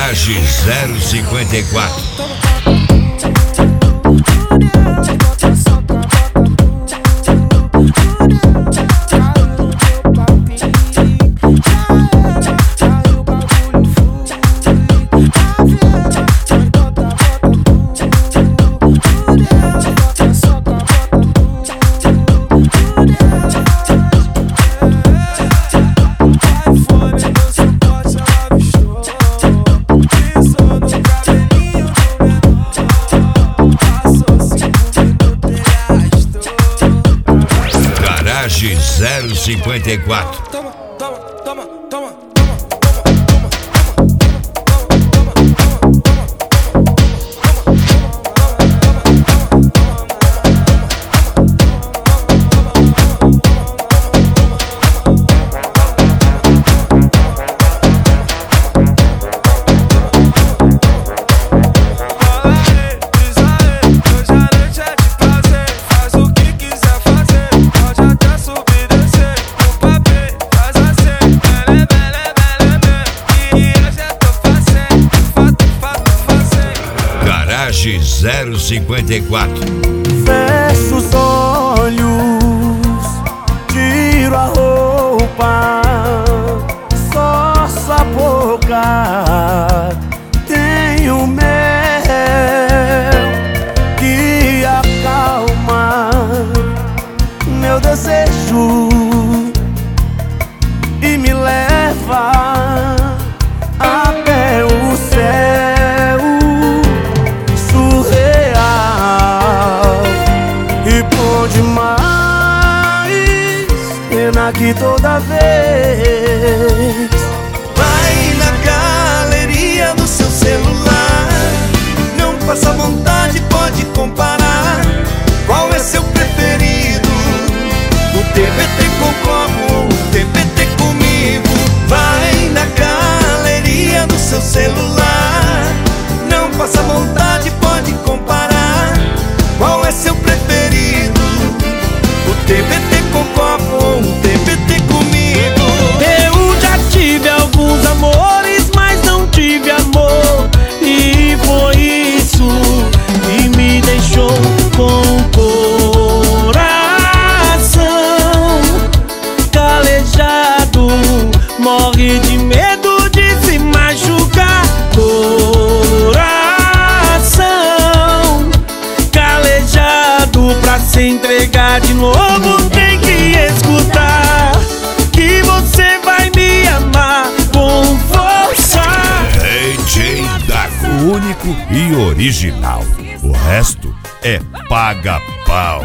Garage 054. Garage 054. Garage 054. Fecho os olhos, tiro a roupa, só sua boca tem o mel que acalma meu desejo e me leva até o céu surreal. E bom demais, pena que toda vez vai na galeria do seu celular, não passa vontade, pode comparar. Qual é seu preferido? O TBT com como, o TBT comigo. Vai na galeria do seu celular, não passa vontade, pode comparar. Qual é seu preferido? O TBT com copo ou o TBT comigo? eu já tive alguns amores, mas não tive amor. E foi isso que me deixou com o coração calejado. Morre de medo de se machucar. Coração calejado, pra se entregar de novo tem que escutar que você vai me amar com força. DJ Dago, único e original. O resto é paga-pau.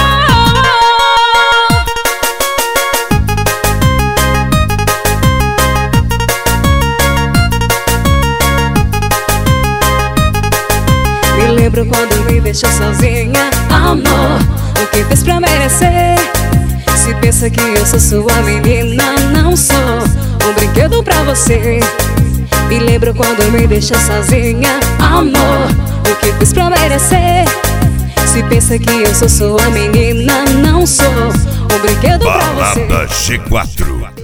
Me lembro quando me deixou sozinha, amor, o que fez pra merecer? Se pensa que eu sou sua menina, não sou um brinquedo pra você. Me lembro quando me deixou sozinha, amor, o que fez pra merecer? Se pensa que eu sou sua menina, não sou um brinquedo pra você. Balada G4.